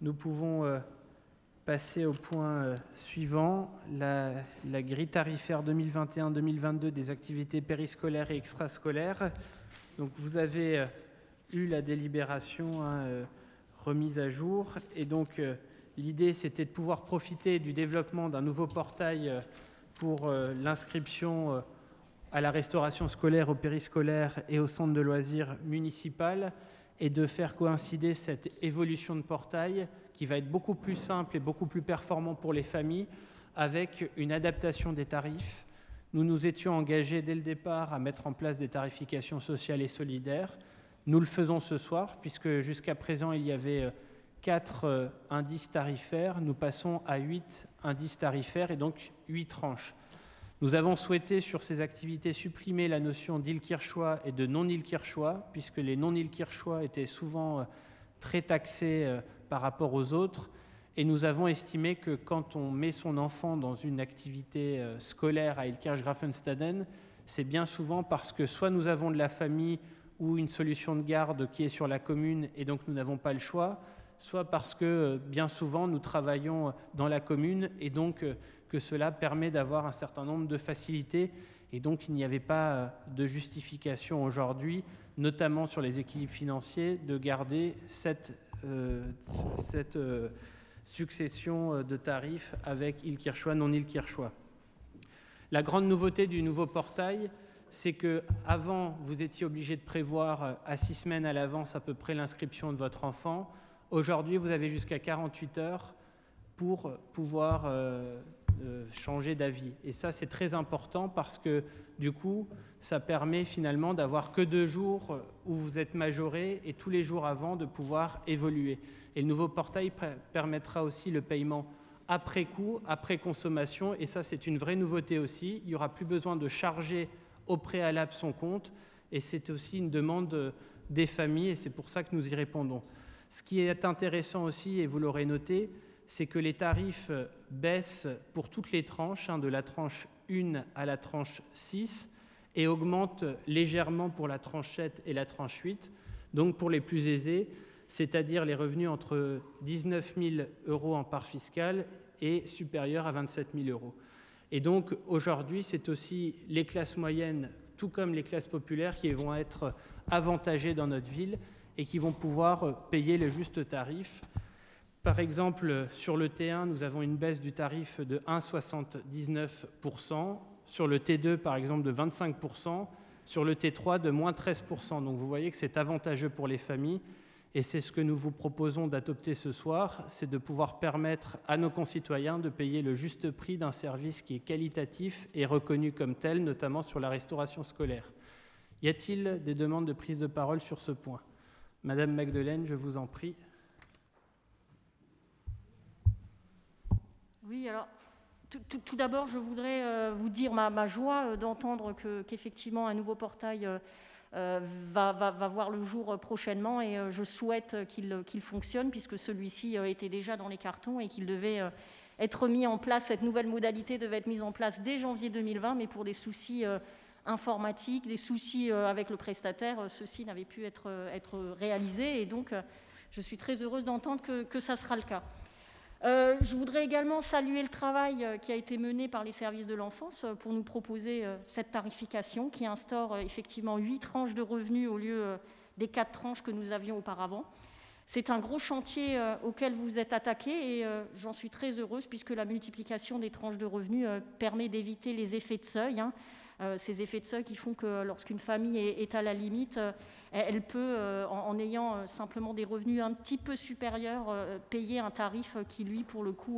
nous pouvons passer au point suivant, la grille tarifaire 2021-2022 des activités périscolaires et extrascolaires. Donc vous avez eu la délibération remise à jour, et donc l'idée c'était de pouvoir profiter du développement d'un nouveau portail pour l'inscription à la restauration scolaire, au périscolaire et au centre de loisirs municipal, et de faire coïncider cette évolution de portail qui va être beaucoup plus simple et beaucoup plus performant pour les familles, avec une adaptation des tarifs. Nous nous étions engagés dès le départ à mettre en place des tarifications sociales et solidaires. Nous le faisons ce soir, puisque jusqu'à présent il y avait 4 indices tarifaires. Nous passons à 8 indices tarifaires et donc 8 tranches. Nous avons souhaité sur ces activités supprimer la notion d'Île-Kirchois et de non-Île-Kirchois, puisque les non-Île-Kirchois étaient souvent très taxés par rapport aux autres. Et nous avons estimé que quand on met son enfant dans une activité scolaire à Île-Kirch-Graffenstaden, c'est bien souvent parce que soit nous avons de la famille ou une solution de garde qui est sur la commune et donc nous n'avons pas le choix, soit parce que bien souvent nous travaillons dans la commune et donc que cela permet d'avoir un certain nombre de facilités, et donc il n'y avait pas de justification aujourd'hui, notamment sur les équilibres financiers, de garder cette succession de tarifs avec Île-Kirchois, non Île-Kirchois. La grande nouveauté du nouveau portail, c'est qu'avant, vous étiez obligé de prévoir à 6 semaines à l'avance à peu près l'inscription de votre enfant. Aujourd'hui, vous avez jusqu'à 48 heures pour pouvoir changer d'avis. Et ça, c'est très important parce que, du coup, ça permet finalement d'avoir que 2 jours où vous êtes majoré et tous les jours avant de pouvoir évoluer. Et le nouveau portail permettra aussi le paiement après coup, après consommation. Et ça, c'est une vraie nouveauté aussi. Il n'y aura plus besoin de charger au préalable son compte. Et c'est aussi une demande des familles et c'est pour ça que nous y répondons. Ce qui est intéressant aussi, et vous l'aurez noté, c'est que les tarifs baissent pour toutes les tranches, de la tranche 1 à la tranche 6, et augmentent légèrement pour la tranche 7 et la tranche 8. Donc pour les plus aisés, c'est-à-dire les revenus entre 19 000 € en part fiscale et supérieurs à 27 000 €. Et donc aujourd'hui, c'est aussi les classes moyennes, tout comme les classes populaires, qui vont être avantagées dans notre ville et qui vont pouvoir payer le juste tarif. Par exemple, sur le T1, nous avons une baisse du tarif de 1,79%, sur le T2, par exemple, de 25%, sur le T3, de moins 13%. Donc vous voyez que c'est avantageux pour les familles, et c'est ce que nous vous proposons d'adopter ce soir, c'est de pouvoir permettre à nos concitoyens de payer le juste prix d'un service qui est qualitatif et reconnu comme tel, notamment sur la restauration scolaire. Y a-t-il des demandes de prise de parole sur ce point ? Madame Magdelaine, je vous en prie. Oui, alors, tout d'abord, je voudrais vous dire ma joie d'entendre qu'effectivement un nouveau portail va voir le jour prochainement, et je souhaite qu'il fonctionne, puisque celui-ci était déjà dans les cartons et qu'il devait être mis en place. Cette nouvelle modalité devait être mise en place dès janvier 2020, mais pour des soucis informatiques, des soucis avec le prestataire, ceci n'avait pu être réalisé, et donc je suis très heureuse d'entendre que ça sera le cas. Je voudrais également saluer le travail qui a été mené par les services de l'enfance pour nous proposer cette tarification qui instaure effectivement 8 tranches de revenus au lieu des 4 tranches que nous avions auparavant. C'est un gros chantier auquel vous êtes attaqués, et j'en suis très heureuse, puisque la multiplication des tranches de revenus permet d'éviter les effets de seuil. Ces effets de seuil qui font que lorsqu'une famille est à la limite, elle peut, en ayant simplement des revenus un petit peu supérieurs, payer un tarif qui, lui, pour le coup,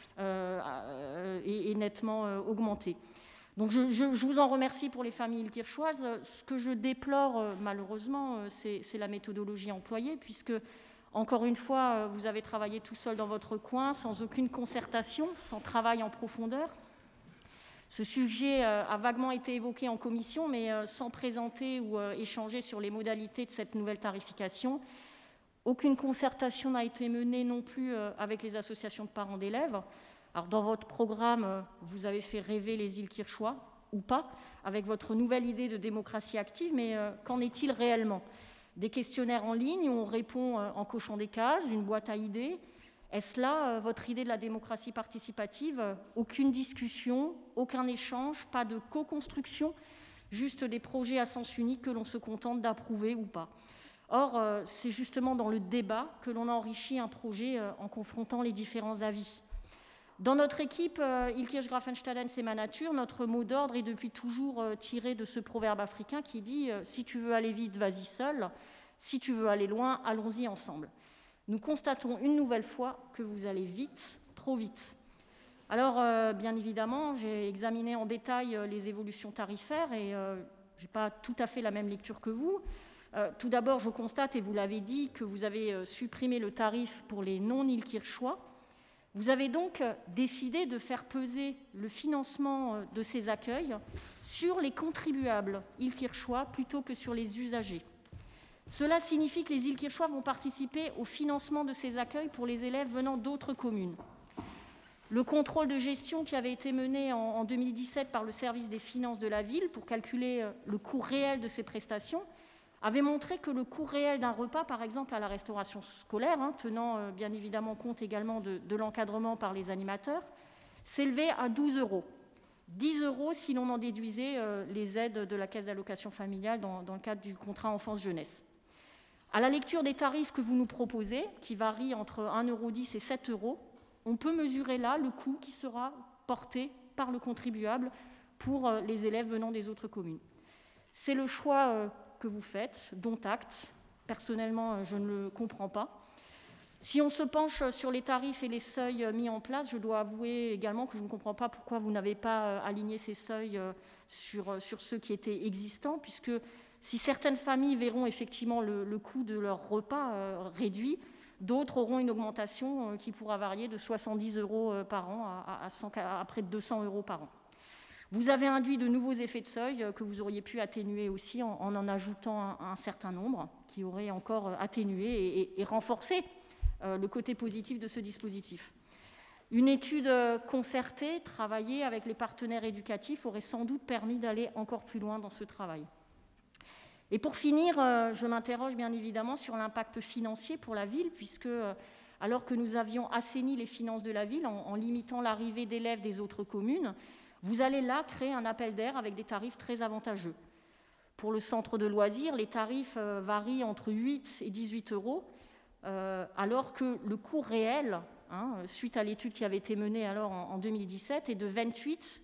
est nettement augmenté. Donc je vous en remercie pour les familles île-kirchoises. Ce que je déplore, malheureusement, c'est la méthodologie employée, puisque, encore une fois, vous avez travaillé tout seul dans votre coin, sans aucune concertation, sans travail en profondeur. Ce sujet a vaguement été évoqué en commission, mais sans présenter ou échanger sur les modalités de cette nouvelle tarification. Aucune concertation n'a été menée non plus avec les associations de parents d'élèves. Alors, dans votre programme, vous avez fait rêver les île-kirchois, ou pas, avec votre nouvelle idée de démocratie active, mais qu'en est-il réellement ? Des questionnaires en ligne où on répond en cochant des cases, une boîte à idées, Est-ce là votre idée de la démocratie participative ? Aucune discussion, aucun échange, pas de co-construction, juste des projets à sens unique que l'on se contente d'approuver ou pas. Or, c'est justement dans le débat que l'on enrichit un projet en confrontant les différents avis. Dans notre équipe, Ilkirch-Grafenstaden, c'est ma nature, notre mot d'ordre est depuis toujours tiré de ce proverbe africain qui dit « Si tu veux aller vite, vas-y seul. Si tu veux aller loin, allons-y ensemble. » Nous constatons une nouvelle fois que vous allez vite, trop vite. Alors, bien évidemment, j'ai examiné en détail les évolutions tarifaires et je n'ai pas tout à fait la même lecture que vous. Tout d'abord, je constate, et vous l'avez dit, que vous avez supprimé le tarif pour les non-Ilkirchois. Vous avez donc décidé de faire peser le financement de ces accueils sur les contribuables Ilkirchois plutôt que sur les usagers. Cela signifie que les Ilkirchois vont participer au financement de ces accueils pour les élèves venant d'autres communes. Le contrôle de gestion qui avait été mené en 2017 par le service des finances de la ville pour calculer le coût réel de ces prestations avait montré que le coût réel d'un repas, par exemple à la restauration scolaire, tenant bien évidemment compte également de l'encadrement par les animateurs, s'élevait à 12 €. 10 € si l'on en déduisait les aides de la caisse d'allocation familiale dans le cadre du contrat enfance-jeunesse. À la lecture des tarifs que vous nous proposez, qui varient entre 1,10 € et 7 €, on peut mesurer là le coût qui sera porté par le contribuable pour les élèves venant des autres communes. C'est le choix que vous faites, dont acte. Personnellement, je ne le comprends pas. Si on se penche sur les tarifs et les seuils mis en place, je dois avouer également que je ne comprends pas pourquoi vous n'avez pas aligné ces seuils sur ceux qui étaient existants, puisque si certaines familles verront effectivement le coût de leur repas réduit, d'autres auront une augmentation qui pourra varier de 70 € par an à près de 200 € par an. Vous avez induit de nouveaux effets de seuil que vous auriez pu atténuer aussi en ajoutant un certain nombre qui auraient encore atténué et renforcé le côté positif de ce dispositif. Une étude concertée, travaillée avec les partenaires éducatifs aurait sans doute permis d'aller encore plus loin dans ce travail. Et pour finir, je m'interroge bien évidemment sur l'impact financier pour la ville, puisque alors que nous avions assaini les finances de la ville en limitant l'arrivée d'élèves des autres communes, vous allez là créer un appel d'air avec des tarifs très avantageux. Pour le centre de loisirs, les tarifs varient entre 8 et 18 €, alors que le coût réel, suite à l'étude qui avait été menée alors en 2017, est de 28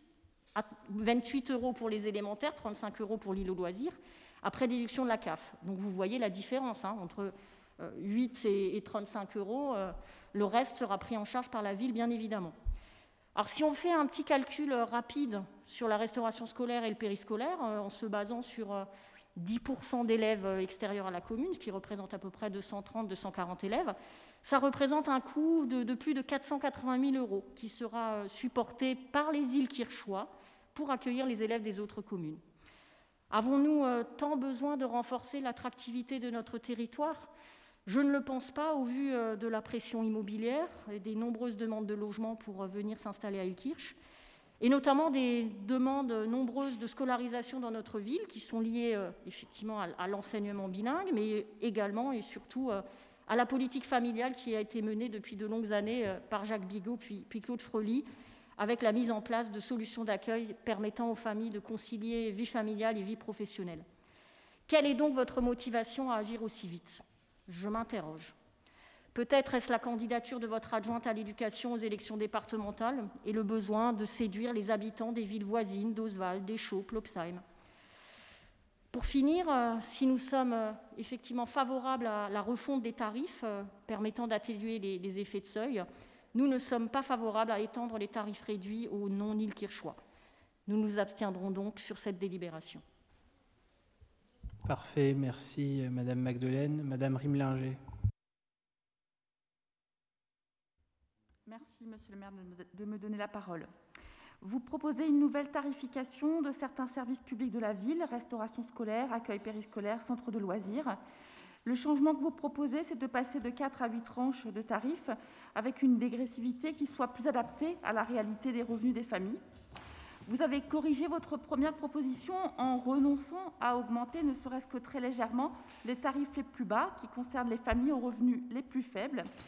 € pour les élémentaires, 35 € pour l'île aux loisirs, après déduction de la CAF. Donc vous voyez la différence entre 8 et 35 €. Le reste sera pris en charge par la ville, bien évidemment. Alors si on fait un petit calcul rapide sur la restauration scolaire et le périscolaire, en se basant sur 10% d'élèves extérieurs à la commune, ce qui représente à peu près 230-240 élèves, ça représente un coût de plus de 480 000 € qui sera supporté par les Ilkirchois pour accueillir les élèves des autres communes. Avons-nous tant besoin de renforcer l'attractivité de notre territoire ? Je ne le pense pas au vu de la pression immobilière et des nombreuses demandes de logement pour venir s'installer à Ilkirch, et notamment des demandes nombreuses de scolarisation dans notre ville qui sont liées effectivement à l'enseignement bilingue, mais également et surtout à la politique familiale qui a été menée depuis de longues années par Jacques Bigot puis Claude Frely, avec la mise en place de solutions d'accueil permettant aux familles de concilier vie familiale et vie professionnelle. Quelle est donc votre motivation à agir aussi vite ? Je m'interroge. Peut-être est-ce la candidature de votre adjointe à l'éducation aux élections départementales et le besoin de séduire les habitants des villes voisines d'Oswald, d'Eschaux, Plopsheim. Pour finir, si nous sommes effectivement favorables à la refonte des tarifs permettant d'atténuer les effets de seuil, nous ne sommes pas favorables à étendre les tarifs réduits aux non-Ilkirchois. Nous nous abstiendrons donc sur cette délibération. Parfait, merci Madame Magdelaine. Madame Rimlinger. Merci Monsieur le maire de me donner la parole. Vous proposez une nouvelle tarification de certains services publics de la ville, restauration scolaire, accueil périscolaire, centre de loisirs. Le changement que vous proposez, c'est de passer de 4 à 8 tranches de tarifs avec une dégressivité qui soit plus adaptée à la réalité des revenus des familles. Vous avez corrigé votre première proposition en renonçant à augmenter, ne serait-ce que très légèrement, les tarifs les plus bas qui concernent les familles aux revenus les plus faibles.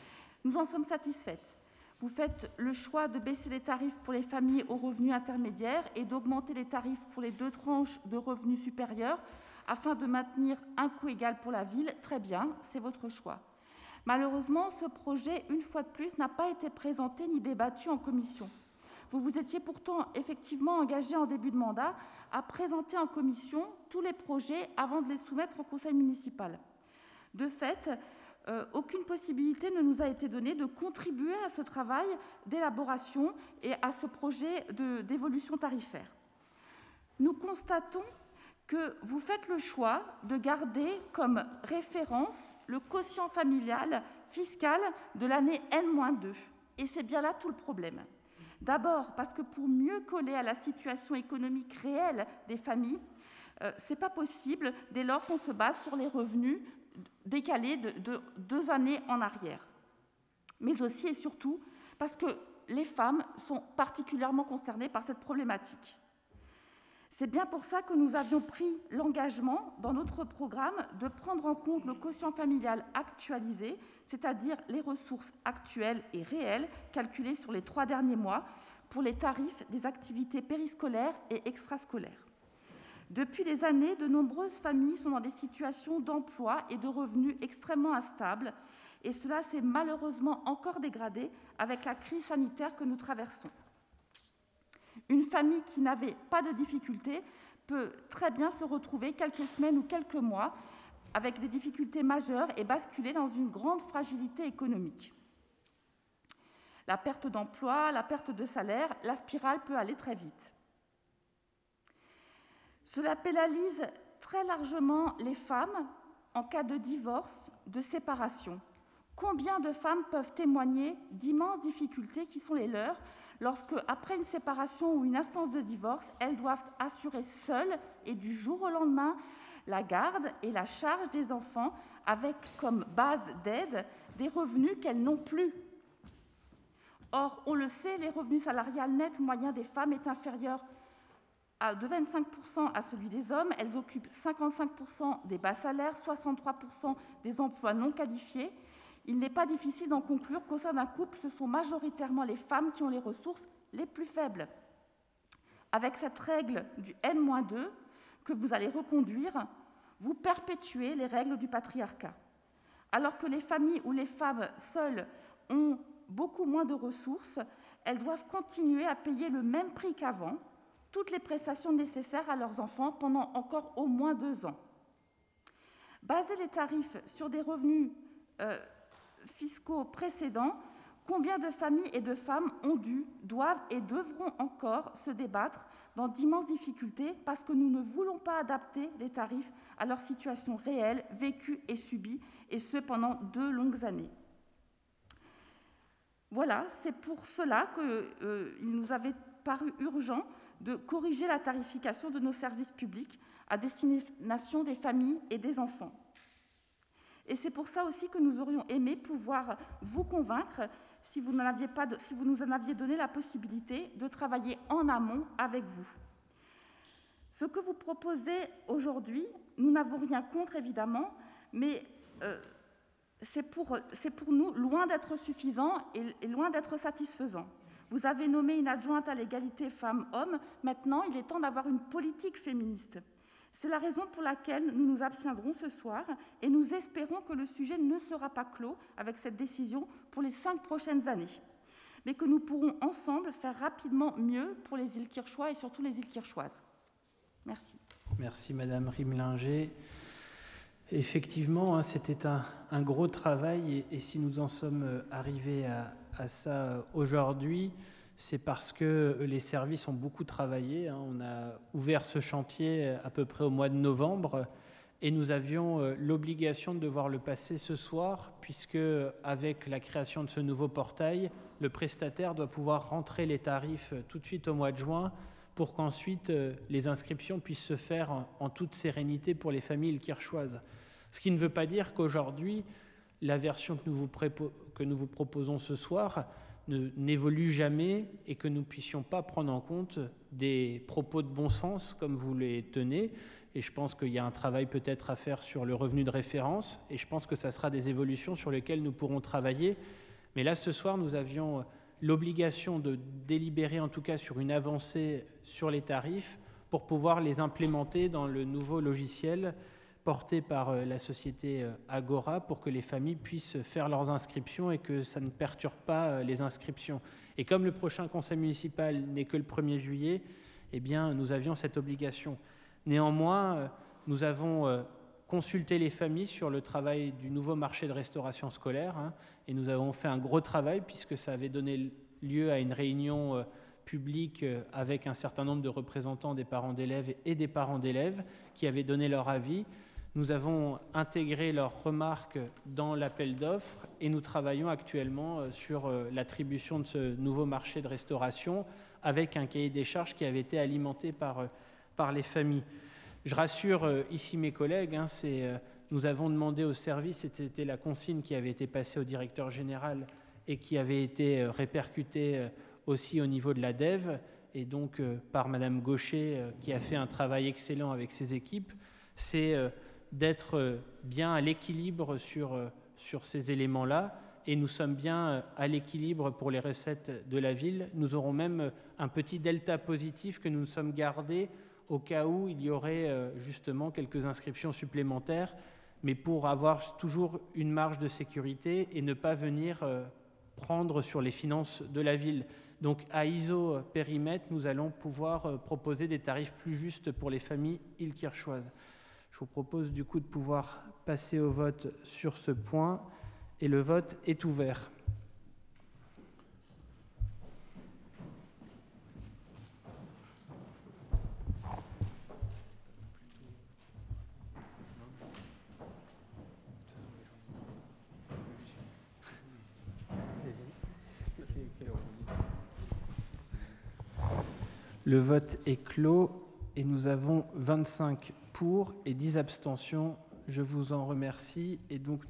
Nous en sommes satisfaites. Vous faites le choix de baisser les tarifs pour les familles aux revenus intermédiaires et d'augmenter les tarifs pour les 2 tranches de revenus supérieurs afin de maintenir un coût égal pour la ville. Très bien, c'est votre choix. Malheureusement, ce projet, une fois de plus, n'a pas été présenté ni débattu en commission. Vous vous étiez pourtant effectivement engagé en début de mandat à présenter en commission tous les projets avant de les soumettre au conseil municipal. De fait, aucune possibilité ne nous a été donnée de contribuer à ce travail d'élaboration et à ce projet d'évolution tarifaire. Nous constatons que vous faites le choix de garder comme référence le quotient familial fiscal de l'année N-2. Et c'est bien là tout le problème. D'abord, parce que pour mieux coller à la situation économique réelle des familles, ce n'est pas possible dès lors qu'on se base sur les revenus décalés de 2 années en arrière. Mais aussi et surtout parce que les femmes sont particulièrement concernées par cette problématique. C'est bien pour ça que nous avions pris l'engagement dans notre programme de prendre en compte le quotient familial actualisé, c'est-à-dire les ressources actuelles et réelles calculées sur les 3 derniers mois pour les tarifs des activités périscolaires et extrascolaires. Depuis des années, de nombreuses familles sont dans des situations d'emploi et de revenus extrêmement instables, et cela s'est malheureusement encore dégradé avec la crise sanitaire que nous traversons. Une famille qui n'avait pas de difficultés peut très bien se retrouver quelques semaines ou quelques mois avec des difficultés majeures et basculer dans une grande fragilité économique. La perte d'emploi, la perte de salaire, la spirale peut aller très vite. Cela pénalise très largement les femmes en cas de divorce, de séparation. Combien de femmes peuvent témoigner d'immenses difficultés qui sont les leurs lorsque, après une séparation ou une instance de divorce, elles doivent assurer seules et du jour au lendemain la garde et la charge des enfants avec comme base d'aide des revenus qu'elles n'ont plus. Or, on le sait, les revenus salariales nets moyens des femmes est inférieur de 25% à celui des hommes. Elles occupent 55% des bas salaires, 63% des emplois non qualifiés. Il n'est pas difficile d'en conclure qu'au sein d'un couple, ce sont majoritairement les femmes qui ont les ressources les plus faibles. Avec cette règle du N-2 que vous allez reconduire, vous perpétuez les règles du patriarcat. Alors que les familles où les femmes seules ont beaucoup moins de ressources, elles doivent continuer à payer le même prix qu'avant, toutes les prestations nécessaires à leurs enfants pendant encore au moins 2 ans. Baser les tarifs sur des revenus fiscaux précédents, combien de familles et de femmes ont dû, doivent et devront encore se débattre dans d'immenses difficultés parce que nous ne voulons pas adapter les tarifs à leur situation réelle, vécue et subie, et ce pendant 2 longues années. Voilà, c'est pour cela qu'il nous avait paru urgent de corriger la tarification de nos services publics à destination des familles et des enfants. Et c'est pour ça aussi que nous aurions aimé pouvoir vous convaincre, si vous nous en aviez donné la possibilité, de travailler en amont avec vous. Ce que vous proposez aujourd'hui, nous n'avons rien contre évidemment, mais c'est pour nous loin d'être suffisant et loin d'être satisfaisant. Vous avez nommé une adjointe à l'égalité femmes-hommes. Maintenant, il est temps d'avoir une politique féministe. C'est la raison pour laquelle nous nous abstiendrons ce soir et nous espérons que le sujet ne sera pas clos avec cette décision pour les 5 prochaines années, mais que nous pourrons ensemble faire rapidement mieux pour les îles Kirchois et surtout les îles Kirchoises. Merci. Merci Madame Rimlinger. Effectivement, c'était un gros travail et si nous en sommes arrivés à ça aujourd'hui, c'est parce que les services ont beaucoup travaillé. On a ouvert ce chantier à peu près au mois de novembre et nous avions l'obligation de devoir le passer ce soir puisque avec la création de ce nouveau portail, le prestataire doit pouvoir rentrer les tarifs tout de suite au mois de juin pour qu'ensuite les inscriptions puissent se faire en toute sérénité pour les familles kirchoises. Ce qui ne veut pas dire qu'aujourd'hui, la version que nous vous proposons ce soir n'évolue jamais et que nous ne puissions pas prendre en compte des propos de bon sens comme vous les tenez. Et je pense qu'il y a un travail peut-être à faire sur le revenu de référence et je pense que ça sera des évolutions sur lesquelles nous pourrons travailler. Mais là, ce soir, nous avions l'obligation de délibérer, en tout cas sur une avancée sur les tarifs, pour pouvoir les implémenter dans le nouveau logiciel porté par la société Agora, pour que les familles puissent faire leurs inscriptions et que ça ne perturbe pas les inscriptions. Et comme le prochain conseil municipal n'est que le 1er juillet, eh bien, nous avions cette obligation. Néanmoins, nous avons consulté les familles sur le travail du nouveau marché de restauration scolaire, et nous avons fait un gros travail puisque ça avait donné lieu à une réunion publique avec un certain nombre de représentants des parents d'élèves et des parents d'élèves qui avaient donné leur avis. Nous avons intégré leurs remarques dans l'appel d'offres et nous travaillons actuellement sur l'attribution de ce nouveau marché de restauration avec un cahier des charges qui avait été alimenté par les familles. Je rassure ici mes collègues, nous avons demandé au service, c'était la consigne qui avait été passée au directeur général et qui avait été répercutée aussi au niveau de la DEV et donc par Madame Gaucher qui a fait un travail excellent avec ses équipes, c'est d'être bien à l'équilibre sur ces éléments-là, et nous sommes bien à l'équilibre pour les recettes de la ville. Nous aurons même un petit delta positif que nous nous sommes gardés au cas où il y aurait justement quelques inscriptions supplémentaires, mais pour avoir toujours une marge de sécurité et ne pas venir prendre sur les finances de la ville. Donc à ISO périmètre, nous allons pouvoir proposer des tarifs plus justes pour les familles ilkirchoises. Je vous propose du coup de pouvoir passer au vote sur ce point, et le vote est ouvert. Le vote est clos et nous avons 25 pour et 10 abstentions. Je vous en remercie et donc